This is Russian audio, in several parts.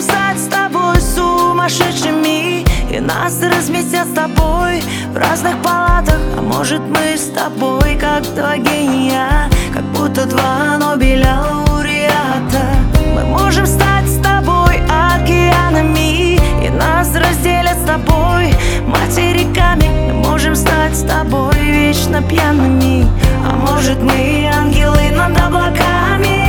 стать с тобой сумасшедшими, и нас разместят с тобой в разных палатах. А может, мы с тобой как два гения, как будто два Нобеля лауреата. Мы можем стать с тобой океанами, и нас разделят с тобой материками. Мы можем стать с тобой вечно пьяными, а может, мы ангелы над облаками.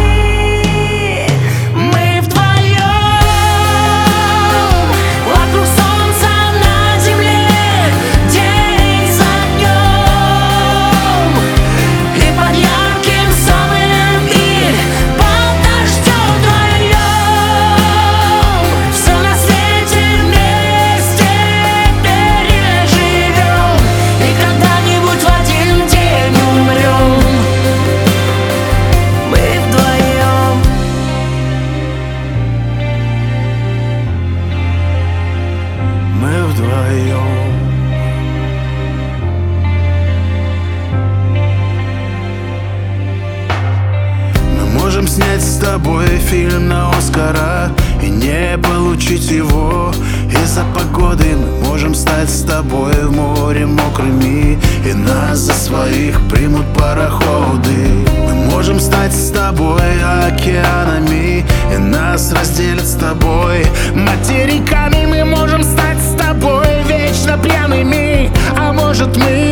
Можем снять с тобой фильм на Оскара и не получить его из-за погоды. Мы можем стать с тобой в море мокрыми, и нас за своих примут пароходы. Мы можем стать с тобой океанами, и нас разделят с тобой материками. Мы можем стать с тобой вечно пьяными, а может, мы